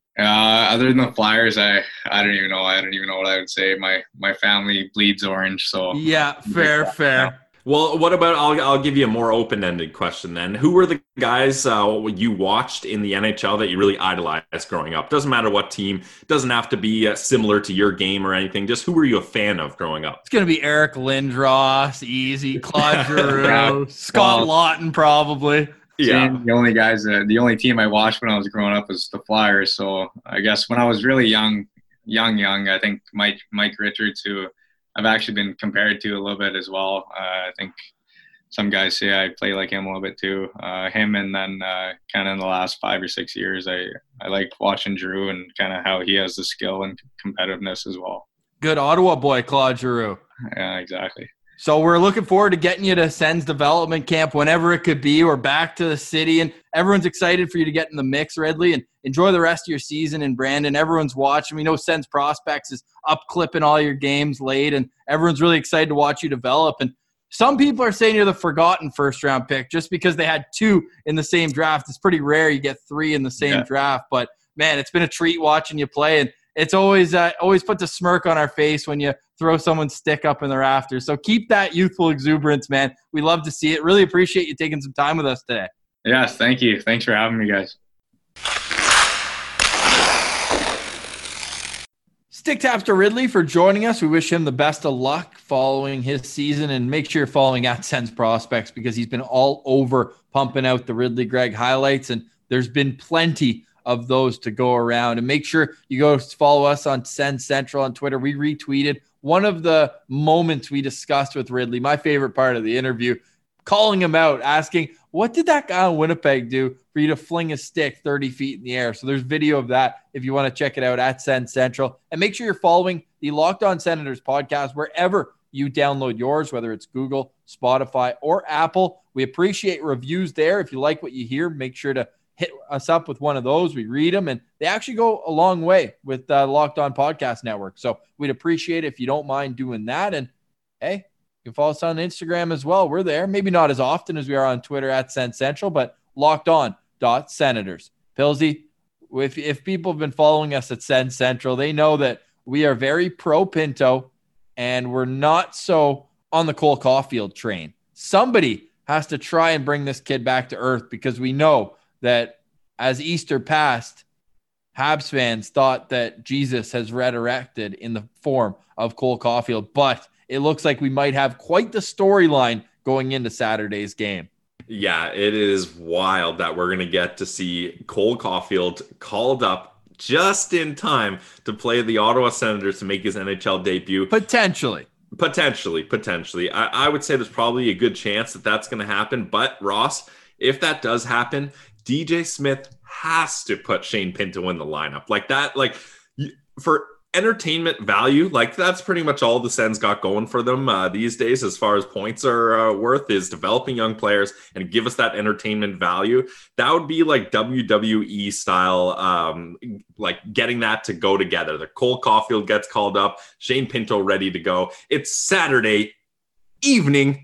Uh, other than the Flyers, I, I don't even know. I don't even know what I would say. My my family bleeds orange, so yeah, fair, fair. Well, what about, I'll I'll give you a more open-ended question then. Who were the guys uh, you watched in the N H L that you really idolized growing up? Doesn't matter what team. Doesn't have to be uh, similar to your game or anything. Just who were you a fan of growing up? It's going to be Eric Lindros, easy, Claude Giroux, Scott Lawton probably. Yeah, the only guys, uh, the only team I watched when I was growing up was the Flyers. So I guess when I was really young, young, young, I think Mike Mike Richards, who I've actually been compared to a little bit as well. Uh, I think some guys say I play like him a little bit too. Uh, him, and then uh, kind of in the last five or six years, I I like watching Drew and kind of how he has the skill and competitiveness as well. Good Ottawa boy, Claude Giroux. Yeah, exactly. So we're looking forward to getting you to Sens development camp whenever it could be, or back to the city. And everyone's excited for you to get in the mix, Ridley, and enjoy the rest of your season in Brandon. Everyone's watching. We know Sens Prospects is up clipping all your games late, and everyone's really excited to watch you develop. And some people are saying you're the forgotten first-round pick just because they had two in the same draft. It's pretty rare you get three in the same yeah. draft. But, man, it's been a treat watching you play, and it's always uh, always puts a smirk on our face when you throw someone's stick up in the rafters. So keep that youthful exuberance, man. We love to see it. Really appreciate you taking some time with us today. Yes, thank you. Thanks for having me, guys. Stick taps to Ridley for joining us. We wish him the best of luck following his season, and make sure you're following at Sens Prospects because he's been all over pumping out the Ridley Gregg highlights, and there's been plenty of those to go around. And make sure you go follow us on Sens Central on Twitter. We retweeted one of the moments we discussed with Ridley, my favorite part of the interview, calling him out, asking, what did that guy in Winnipeg do for you to fling a stick thirty feet in the air? So there's video of that if you want to check it out at Sens Central. And make sure you're following the Locked On Senators podcast wherever you download yours, whether it's Google, Spotify, or Apple. We appreciate reviews there. If you like what you hear, make sure to hit us up with one of those. We read them, and they actually go a long way with the uh, Locked On Podcast Network. So we'd appreciate it if you don't mind doing that. And hey, you can follow us on Instagram as well. We're there. Maybe not as often as we are on Twitter at Sens Central, but locked on dot senators. Pilsy, if, if people have been following us at Sens Central, they know that we are very pro Pinto and we're not so on the Cole Caulfield train. Somebody has to try and bring this kid back to earth because we know that as Easter passed, Habs fans thought that Jesus has resurrected in the form of Cole Caulfield, but it looks like we might have quite the storyline going into Saturday's game. Yeah, it is wild that we're going to get to see Cole Caulfield called up just in time to play the Ottawa Senators to make his N H L debut. Potentially. Potentially, potentially. I, I would say there's probably a good chance that that's going to happen. But, Ross, if that does happen, D J Smith has to put Shane Pinto in the lineup. Like that, like for entertainment value, like that's pretty much all the Sens got going for them uh, these days as far as points are uh, worth, is developing young players and give us that entertainment value. That would be like W W E style, um, like getting that to go together. The Cole Caulfield gets called up, Shane Pinto ready to go. It's Saturday evening.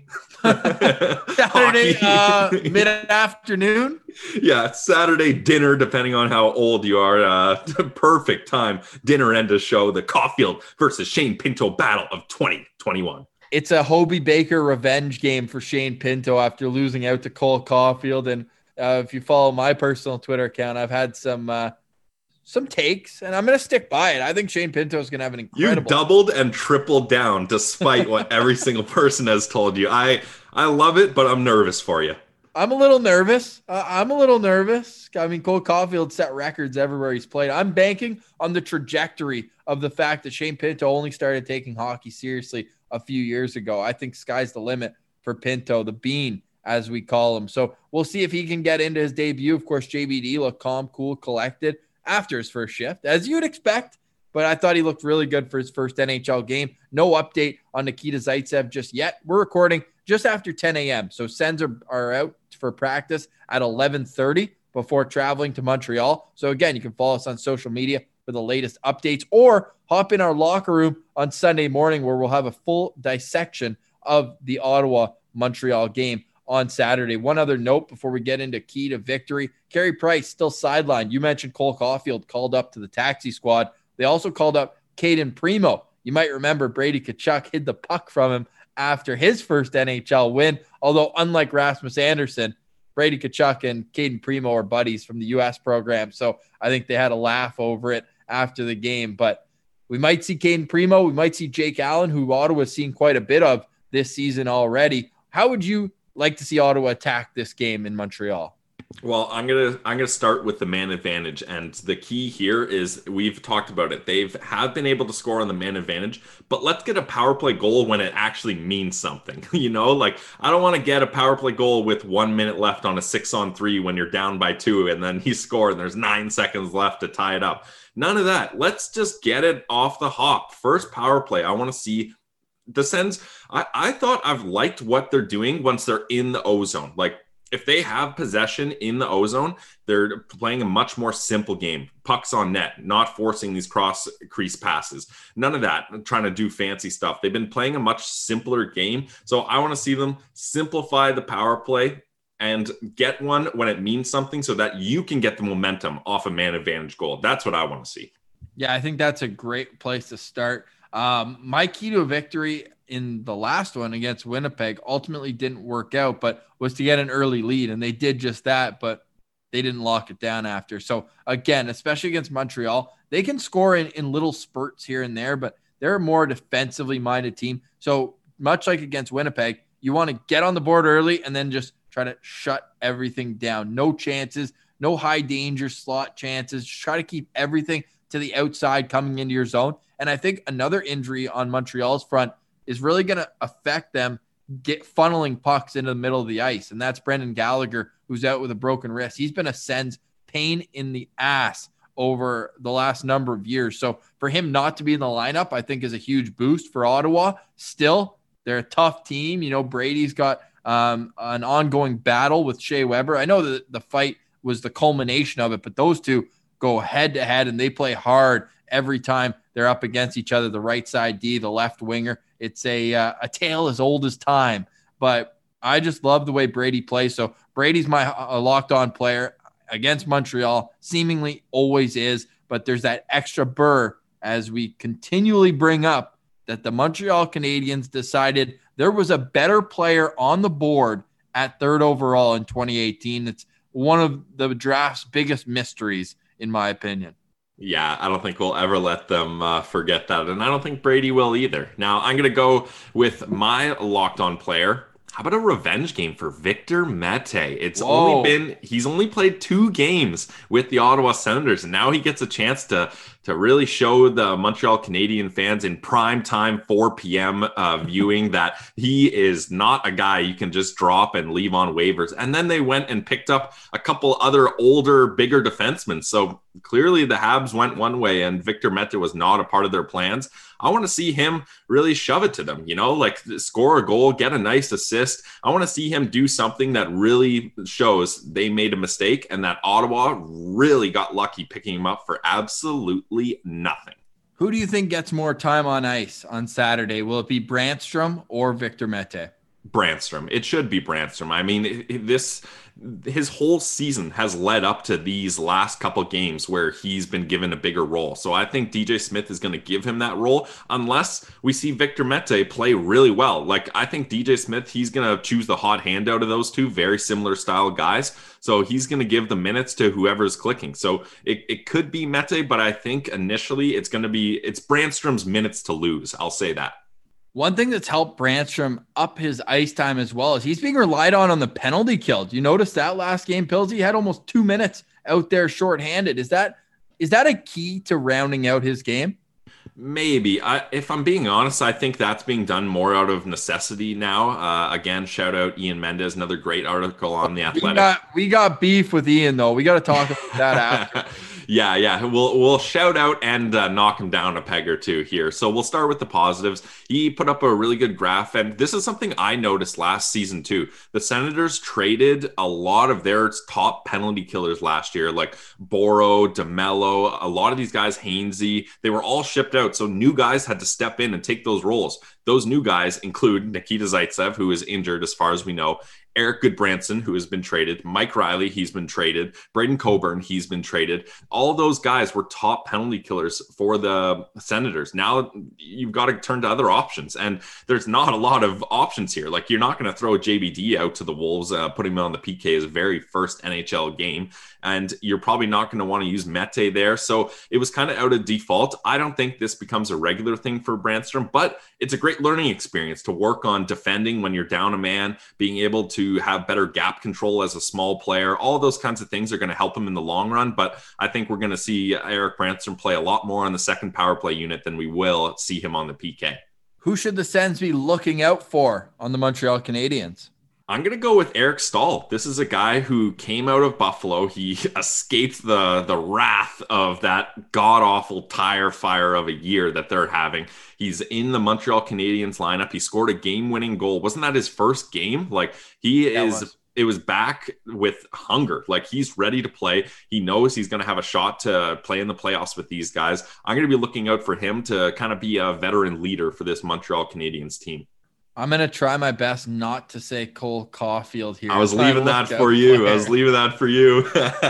Saturday uh, mid-afternoon. Yeah, Saturday dinner, depending on how old you are. Uh, perfect time. Dinner and a show. The Caulfield versus Shane Pinto battle of twenty twenty-one. It's a Hobie Baker revenge game for Shane Pinto after losing out to Cole Caulfield. And uh, if you follow my personal Twitter account, I've had some uh, some takes, and I'm going to stick by it. I think Shane Pinto is going to have an incredible... You doubled and tripled down despite what every single person has told you. I I love it, but I'm nervous for you. I'm a little nervous. Uh, I'm a little nervous. I mean, Cole Caulfield set records everywhere he's played. I'm banking on the trajectory of the fact that Shane Pinto only started taking hockey seriously a few years ago. I think sky's the limit for Pinto, the Bean, as we call him. So we'll see if he can get into his debut. Of course, J B D looked calm, cool, collected after his first shift, as you'd expect. But I thought he looked really good for his first N H L game. No update on Nikita Zaitsev just yet. We're recording just after ten a.m. So Sens are, are out for practice at eleven thirty before traveling to Montreal. So again, you can follow us on social media for the latest updates, or hop in our locker room on Sunday morning where we'll have a full dissection of the Ottawa-Montreal game on Saturday. One other note before we get into key to victory. Carey Price still sidelined. You mentioned Cole Caulfield called up to the taxi squad. They also called up Caden Primo. You might remember Brady Tkachuk hid the puck from him after his first N H L win. Although unlike Rasmus Anderson, Brady Tkachuk and Caden Primo are buddies from the U S program. So I think they had a laugh over it after the game. But we might see Caden Primo. We might see Jake Allen, who Ottawa's seen quite a bit of this season already. How would you like to see Ottawa attack this game in Montreal? Well, I'm gonna I'm gonna start with the man advantage, and the key here is we've talked about it. They've have been able to score on the man advantage, but let's get a power play goal when it actually means something. You know, like I don't want to get a power play goal with one minute left on a six on three when you're down by two, and then he scored and there's nine seconds left to tie it up. None of that. Let's just get it off the hop. First power play. I want to see the Sens. I, I thought I've liked what they're doing once they're in the O-zone. Like, if they have possession in the O-zone, they're playing a much more simple game. Pucks on net, not forcing these cross crease passes. None of that, trying to do fancy stuff. They've been playing a much simpler game. So I want to see them simplify the power play and get one when it means something so that you can get the momentum off a man advantage goal. That's what I want to see. Yeah, I think that's a great place to start. Um, my key to a victory, in the last one against Winnipeg ultimately didn't work out, but was to get an early lead, and they did just that, but they didn't lock it down after. So again, especially against Montreal, they can score in, in little spurts here and there, but they're a more defensively minded team. So much like against Winnipeg, you want to get on the board early and then just try to shut everything down. No chances, no high danger slot chances. Just try to keep everything to the outside coming into your zone. And I think another injury on Montreal's front is really going to affect them get funneling pucks into the middle of the ice. And that's Brendan Gallagher, who's out with a broken wrist. He's been a Sens pain in the ass over the last number of years. So for him not to be in the lineup, I think is a huge boost for Ottawa. Still, they're a tough team. You know, Brady's got um, an ongoing battle with Shea Weber. I know that the fight was the culmination of it, but those two go head to head and they play hard every time they're up against each other. The right side D, the left winger. It's a uh, a tale as old as time, but I just love the way Brady plays. So Brady's my uh, locked on player against Montreal, seemingly always is, but there's that extra burr as we continually bring up that the Montreal Canadiens decided there was a better player on the board at third overall in twenty eighteen. It's one of the draft's biggest mysteries, in my opinion. Yeah, I don't think we'll ever let them uh, forget that. And I don't think Brady will either. Now, I'm going to go with my locked on player. How about a revenge game for Victor Mete? It's Whoa. only been, he's only played two games with the Ottawa Senators, and now he gets a chance to to really show the Montreal Canadian fans in prime time four p.m. Uh, viewing that he is not a guy you can just drop and leave on waivers. And then they went and picked up a couple other older, bigger defensemen. So clearly the Habs went one way and Victor Mete was not a part of their plans. I want to see him really shove it to them, you know, like score a goal, get a nice assist. I want to see him do something that really shows they made a mistake and that Ottawa really got lucky picking him up for absolutely nothing. Who do you think gets more time on ice on Saturday? Will it be Brandstrom or Victor Mete? Brandstrom. It should be Brandstrom. I mean, this his whole season has led up to these last couple games where he's been given a bigger role. So I think D J Smith is going to give him that role unless we see Victor Mete play really well. Like, I think D J Smith, he's going to choose the hot hand out of those two very similar style guys. So he's going to give the minutes to whoever's clicking. So it, it could be Mete, but I think initially it's going to be, it's Brandstrom's minutes to lose. I'll say that. One thing that's helped Brandstrom up his ice time as well is he's being relied on on the penalty kill. Do you notice that last game, Pills? He had almost two minutes out there shorthanded. Is that is that a key to rounding out his game? Maybe. I, if I'm being honest, I think that's being done more out of necessity now. Uh, again, shout out Ian Mendez, another great article on The Athletic. We got, we got beef with Ian, though. We got to talk about that after. Yeah, yeah. We'll we'll shout out and uh, knock him down a peg or two here. So we'll start with the positives. He put up a really good graph, and this is something I noticed last season too. The Senators traded a lot of their top penalty killers last year, like Boro, DeMello, a lot of these guys, Hainsey. They were all shipped out, so new guys had to step in and take those roles. Those new guys include Nikita Zaitsev, who is injured as far as we know, Eric Goodbranson, who has been traded, Mike Riley, he's been traded, Braden Coburn, he's been traded. All those guys were top penalty killers for the Senators. Now you've got to turn to other options, and there's not a lot of options here. Like, you're not going to throw J B D out to the Wolves, uh, putting him on the P K his very first N H L game, and you're probably not going to want to use Mete there. So it was kind of out of default. I don't think this becomes a regular thing for Brandstrom, but it's a great learning experience to work on defending when you're down a man, being able to have better gap control as a small player. All those kinds of things are going to help him in the long run, but I think we're going to see Eric Brandstrom play a lot more on the second power play unit than we will see him on the P K. Who should the Sens be looking out for on the Montreal Canadiens? I'm going to go with Eric Stahl. This is a guy who came out of Buffalo. He escaped the, the wrath of that god-awful tire fire of a year that they're having. He's in the Montreal Canadiens lineup. He scored a game-winning goal. Wasn't that his first game? Like, he that is... Was. It was back with hunger. Like, he's ready to play. He knows he's going to have a shot to play in the playoffs with these guys. I'm going to be looking out for him to kind of be a veteran leader for this Montreal Canadiens team. I'm going to try my best not to say Cole Caulfield here. I was leaving that for you. Player. I was leaving that for you.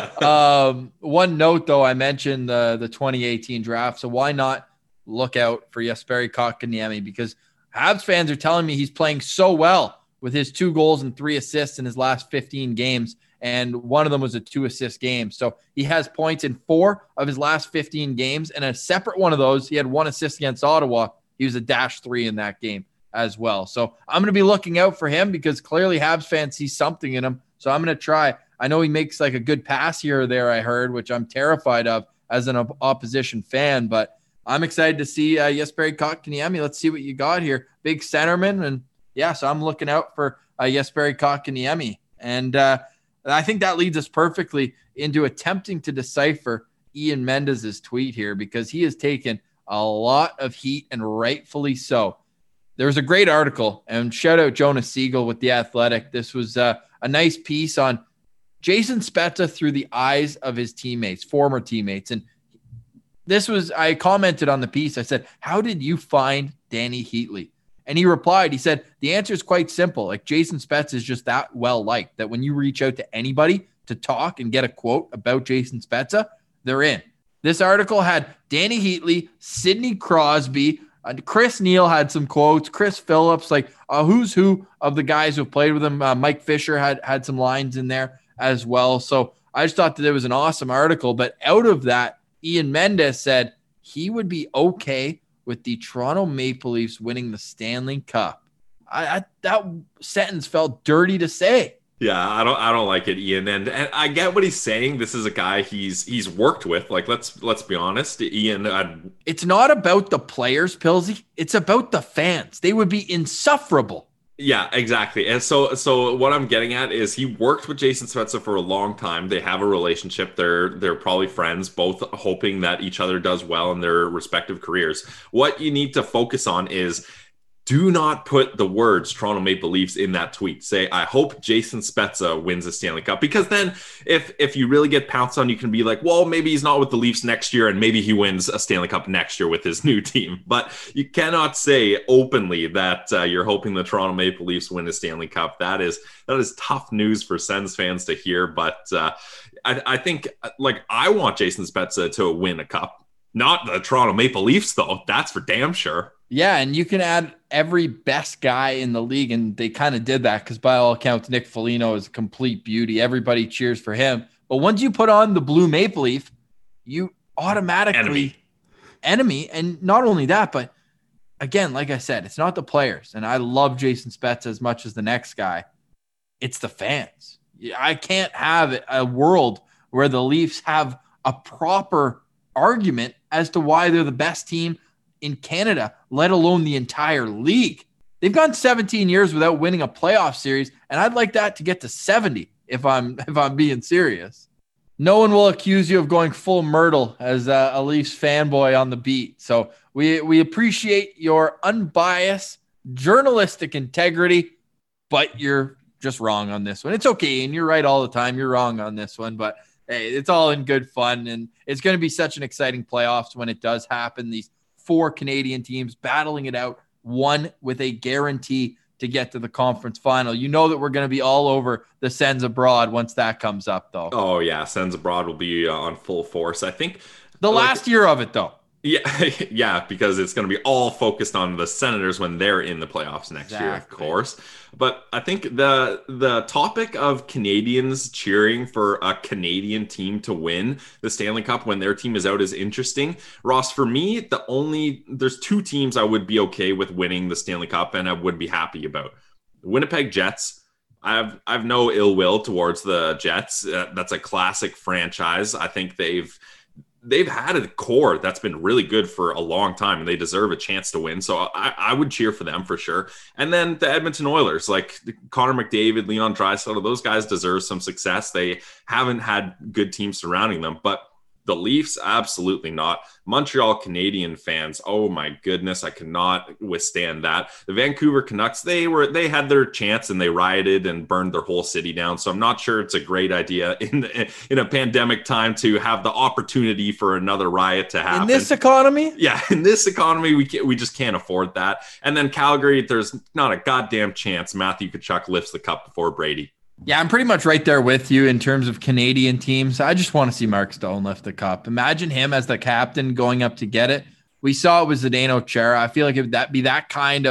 um, one note, though, I mentioned the, the twenty eighteen draft. So why not look out for Jesperi Kotkaniemi? Because Habs fans are telling me he's playing so well with his two goals and three assists in his last fifteen games. And one of them was a two assist game. So he has points in four of his last fifteen games. And a separate one of those, he had one assist against Ottawa. He was a dash three in that game as well. So I'm going to be looking out for him because clearly Habs fans see something in him. So I'm going to try. I know he makes like a good pass here or there, I heard, which I'm terrified of as an op- opposition fan. But I'm excited to see uh, Jesperi Kotkaniemi. Let's see what you got here. Big centerman. And yeah, so I'm looking out for uh, Jesperi Kotkaniemi. And uh, I think that leads us perfectly into attempting to decipher Ian Mendes' tweet here because he has taken a lot of heat and rightfully so. There was a great article, and shout out Jonas Siegel with The Athletic. This was uh, a nice piece on Jason Spezza through the eyes of his teammates, former teammates. And this was, I commented on the piece. I said, how did you find Danny Heatley? And he replied, he said, the answer is quite simple. Like Jason Spezza is just that well-liked that when you reach out to anybody to talk and get a quote about Jason Spezza, they're in. This article had Danny Heatley, Sidney Crosby, uh, Chris Neal had some quotes, Chris Phillips, like a who's who of the guys who have played with him. Uh, Mike Fisher had, had some lines in there as well. So I just thought that it was an awesome article. But out of that, Ian Mendes said he would be okay with the Toronto Maple Leafs winning the Stanley Cup. I, I that sentence felt dirty to say. Yeah, I don't I don't like it, Ian. And, and I get what he's saying. This is a guy he's he's worked with. Like, let's let's be honest. Ian, I'd... It's not about the players, Pilsy. It's about the fans. They would be insufferable. Yeah, exactly. And so so what I'm getting at is he worked with Jason Spezza for a long time. They have a relationship. They're they're probably friends, both hoping that each other does well in their respective careers. What you need to focus on is do not put the words Toronto Maple Leafs in that tweet. Say, I hope Jason Spezza wins the Stanley Cup. Because then if if you really get pounced on, you can be like, well, maybe he's not with the Leafs next year and maybe he wins a Stanley Cup next year with his new team. But you cannot say openly that uh, you're hoping the Toronto Maple Leafs win the Stanley Cup. That is that is tough news for Sens fans to hear. But uh, I, I think, like, I want Jason Spezza to win a cup. Not the Toronto Maple Leafs, though. That's for damn sure. Yeah, and you can add every best guy in the league, and they kind of did that because by all accounts, Nick Foligno is a complete beauty. Everybody cheers for him. But once you put on the blue Maple Leaf, you automatically enemy. enemy. And not only that, but again, like I said, it's not the players. And I love Jason Spezza as much as the next guy. It's the fans. I can't have a world where the Leafs have a proper argument as to why they're the best team in Canada, let alone the entire league. They've gone seventeen years without winning a playoff series, and I'd like that to get to seventy if I'm if I'm being serious. No one will accuse you of going full Myrtle as a, a Leafs fanboy on the beat. So we we appreciate your unbiased journalistic integrity, but you're just wrong on this one. It's okay, and you're right all the time. You're wrong on this one, but hey, it's all in good fun, and it's going to be such an exciting playoffs when it does happen. These four Canadian teams battling it out, one with a guarantee to get to the conference final. You know that we're going to be all over the Sens Abroad once that comes up, though. Oh, yeah. Sens Abroad will be uh, on full force. I think the like, last year of it, though. Yeah, yeah, because it's going to be all focused on the Senators when they're in the playoffs next exactly. year, of course. But I think the the topic of Canadians cheering for a Canadian team to win the Stanley Cup when their team is out is interesting. Ross, for me, the only there's two teams I would be okay with winning the Stanley Cup and I would be happy about. The Winnipeg Jets. I have I have no ill will towards the Jets. Uh, that's a classic franchise. I think they've They've had a core that's been really good for a long time, and they deserve a chance to win. So I, I would cheer for them for sure. And then the Edmonton Oilers, like Connor McDavid, Leon Draisaitl, those guys deserve some success. They haven't had good teams surrounding them, but the Leafs, absolutely not. Montreal Canadian fans, oh my goodness, I cannot withstand that. The Vancouver Canucks, they were they had their chance and they rioted and burned their whole city down. So I'm not sure it's a great idea in in a pandemic time to have the opportunity for another riot to happen. In this economy? Yeah, in this economy, we can't, we just can't afford that. And then Calgary, there's not a goddamn chance Matthew Tkachuk lifts the cup before Brady. Yeah, I'm pretty much right there with you in terms of Canadian teams. I just want to see Mark Stone lift the cup. Imagine him as the captain going up to get it. We saw it was Zdeno Chara. I feel like it would that be that kind of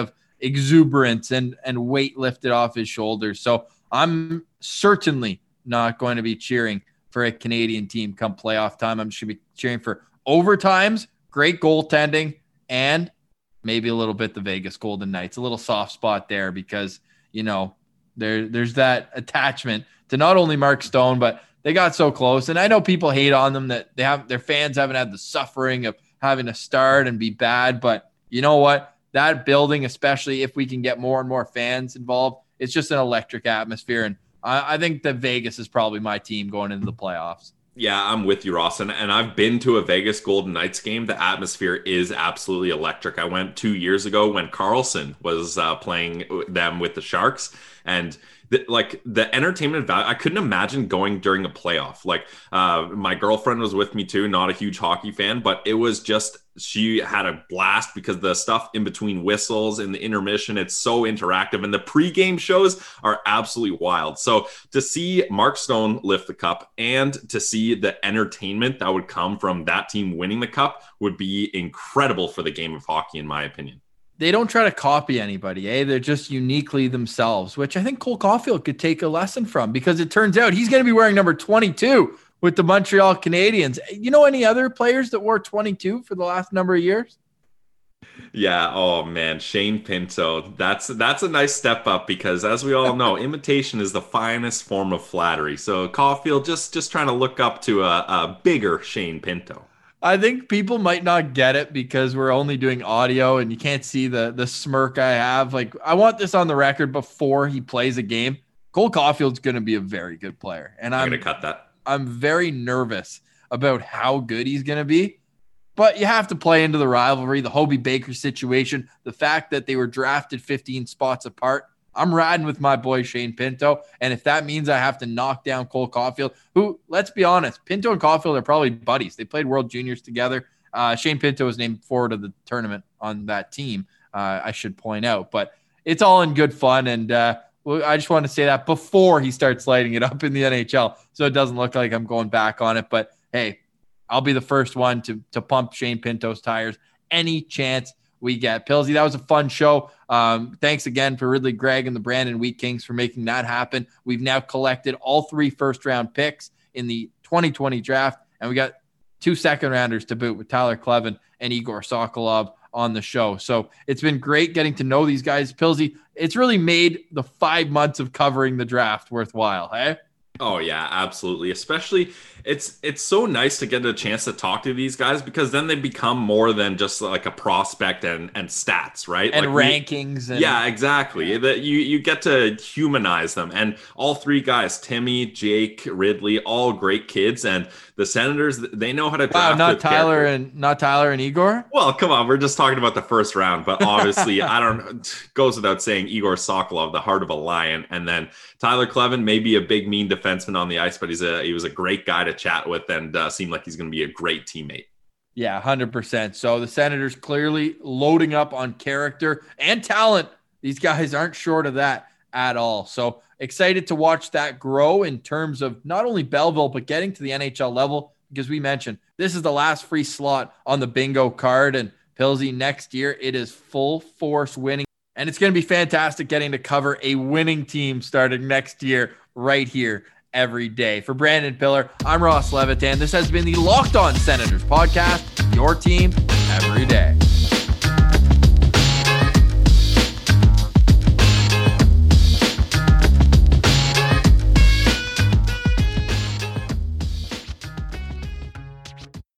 exuberance and, and weight lifted off his shoulders. So I'm certainly not going to be cheering for a Canadian team come playoff time. I'm just going to be cheering for overtimes, great goaltending, and maybe a little bit the Vegas Golden Knights. A little soft spot there because, you know, there there's that attachment to not only Mark Stone, but they got so close. And I know people hate on them that they have their fans haven't had the suffering of having to start and be bad. But you know what? That building, especially if we can get more and more fans involved, it's just an electric atmosphere. And I, I think that Vegas is probably my team going into the playoffs. Yeah, I'm with you, Ross. And, and I've been to a Vegas Golden Knights game. The atmosphere is absolutely electric. I went two years ago when Carlson was uh, playing them with the Sharks. And the, like the entertainment value, I couldn't imagine going during a playoff. Like uh, my girlfriend was with me too, not a huge hockey fan, but it was just, she had a blast because the stuff in between whistles and the intermission, it's so interactive. And the pregame shows are absolutely wild. So to see Mark Stone lift the cup and to see the entertainment that would come from that team winning the cup would be incredible for the game of hockey, in my opinion. They don't try to copy anybody, eh? They're just uniquely themselves, which I think Cole Caulfield could take a lesson from because it turns out he's going to be wearing number twenty-two with the Montreal Canadiens. You know any other players that wore twenty-two for the last number of years? Yeah. Oh man, Shane Pinto. That's that's a nice step up because, as we all know, imitation is the finest form of flattery. So Caulfield just just trying to look up to a, a bigger Shane Pinto. I think people might not get it because we're only doing audio and you can't see the the smirk I have. Like, I want this on the record before he plays a game. Cole Caulfield's going to be a very good player, and I'm, I'm going to cut that. I'm very nervous about how good he's going to be. But you have to play into the rivalry, the Hobey Baker situation, the fact that they were drafted fifteen spots apart. I'm riding with my boy Shane Pinto, and if that means I have to knock down Cole Caulfield, who, let's be honest, Pinto and Caulfield are probably buddies. They played World Juniors together. Uh, Shane Pinto was named forward of the tournament on that team, uh, I should point out. But it's all in good fun, and uh, I just want to say that before he starts lighting it up in the N H L, so it doesn't look like I'm going back on it. But, hey, I'll be the first one to to pump Shane Pinto's tires any chance we get. Pilsy, that was a fun show. Um, thanks again for Ridley Gregg and the Brandon Wheat Kings for making that happen. We've now collected all three first-round picks in the twenty twenty draft, and we got two second-rounders to boot with Tyler Klevin and Igor Sokolov on the show. So it's been great getting to know these guys. Pilsy, it's really made the five months of covering the draft worthwhile, hey? Oh yeah, absolutely. Especially it's it's so nice to get a chance to talk to these guys because then they become more than just like a prospect and, and stats, right? And like rankings. We, and, yeah, exactly. That you you get to humanize them. And all three guys, Timmy, Jake, Ridley, all great kids. And the Senators, they know how to draft. Wow, not with Tyler character. and not Tyler and Igor? Well, come on, we're just talking about the first round, but obviously I don't goes without saying Igor Sokolov, the heart of a lion, and then Tyler Klevin, maybe a big mean defenseman on the ice, but he's a he was a great guy to chat with and uh, seemed like he's going to be a great teammate. Yeah, one hundred percent. So the Senators clearly loading up on character and talent. These guys aren't short of that at all. So excited to watch that grow in terms of not only Belleville, but getting to the N H L level, because we mentioned this is the last free slot on the bingo card. And Pilsy, next year, it is full force winning. And it's going to be fantastic getting to cover a winning team starting next year right here every day. For Brandon Pillar, I'm Ross Levitan. This has been the Locked On Senators podcast, your team every day.